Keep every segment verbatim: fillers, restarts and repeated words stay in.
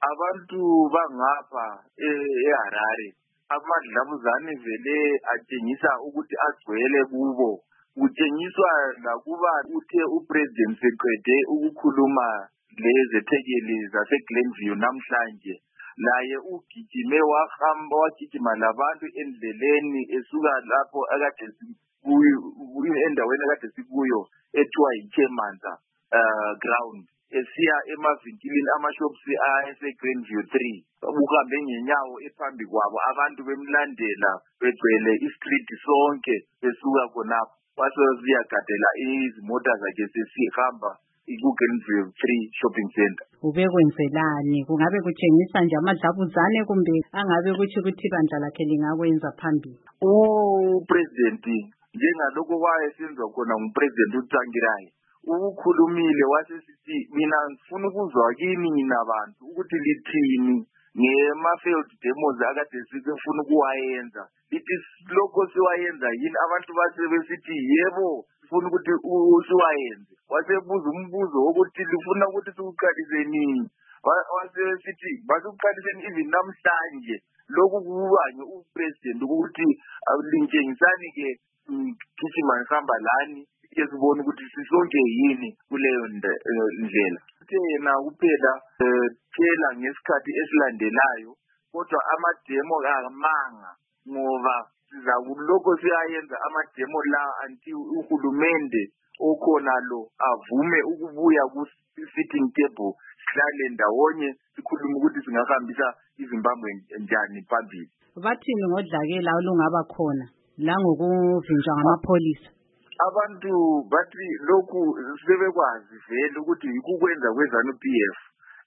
abantu bangapha eHarare amadlabuzane vele atshengisa ukuthi agcwele kubo. Kutshengiswa lakuba uthe upresident seqede ukukhuluma lezethekeli zaseGlenview namhlanje, laye ugijime wahamba wagijima labantu endleleni esuka lapho akade kuyo endaweni akade sikuyo ethiwa yiChemanza uh, ground esiya emavinkilini amashops aseGlenview three. Uhambe ngenyawo ephambi kwabo, abantu bemlandela begcwele istreet sonke besuka khonapho. Baseziyagadela izimota zakhe sesihamba iGlenview three shopping center. Ubekwenzelani? Kungabe kutshengisa nje amadlabuzane kumbe angabe kuthi ukuthi ibandla lakhe lingakwenza phambili? Upresident njengalokho kwayesenziwa khona ngupresident uTsvangirai ukukhulumile wasesithi mina ngifuna ukuzwa kini nina abantu ukuthi lithini ngema-failed demos akade sifuna ukuwayenza. Lithi lokho siwayenza yini? Abantu basebesithi yebo sifuna ukuthi usiwayenze. Wasebuza umbuzo wokuthi lifuna ukuthi sikuqalise nini. Wasesithi basuqaliseni even namhlanje. Lokhu kubanye upresident ukuthi lintshengisani ke gijima ngihamba lani esibona ukuthi sisonke yini kuleyo ndlela. Uthe yena kuphela tshela ngesikhathi esilandelayo, kodwa amademo kamanga ngoba sizakuloko siyayenza amademo la until uhulumende okhona lo avume ukubuya ku-sitting table sihlale ndawonye sikhuluma ukuthi singahambisa iZimbabwe njani phambili. Bathini ngodlakela olungaba khona la ngokuvinjwa ngamapholisa? Abantu bathi lokhu sebekwazi vele ukuthi yikukwenza kweZANU-P F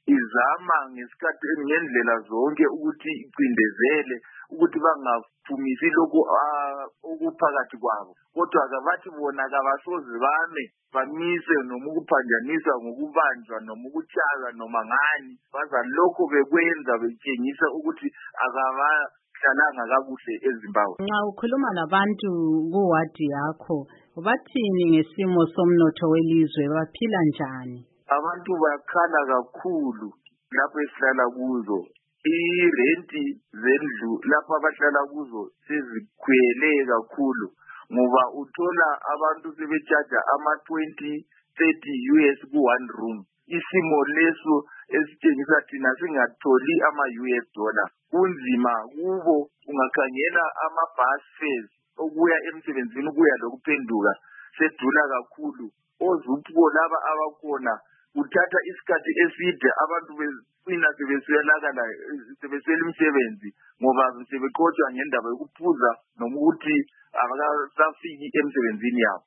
izama ngesikhathi ngendlela zonke ukuthi icindezele ukuthi bangaphumisi lokhu okuphakathi kwabo, kodwa abathi bona kabasoze bame bamise noma ukuphanjaniswa ngokubanjwa noma ukutshala noma ngani. Baza lokho bekwenza betshengisa ukuthi akabahlalanga kakuhle eZimbabwe. Nxa ukhuluma labantu kuwadi yakho, bathini ngesimo somnotho welizwe, baphila njani? Abantu bakhala kakhulu lapho esihlala kuzo. Irenti zendlu lapho abahlala kuzo sezikhwele kakhulu ngoba uthola abantu sebechaja ama twenty thirty U S ku one room. Isimo leso esitshengisa thina singatholi ama U S dollar. Kunzima kubo. Ungakhangela ama bus fares okuya emsebenzini kuya lokuphenduka sedula kakhulu. Ozupho laba abakhona uthatha isikhathi eside abantu besina sebeswelakala sebeswela imisebenzi ngoba sebeqotshwa ngendaba yokuphuza noma ukuthi abakasafiki emsebenzini yabo.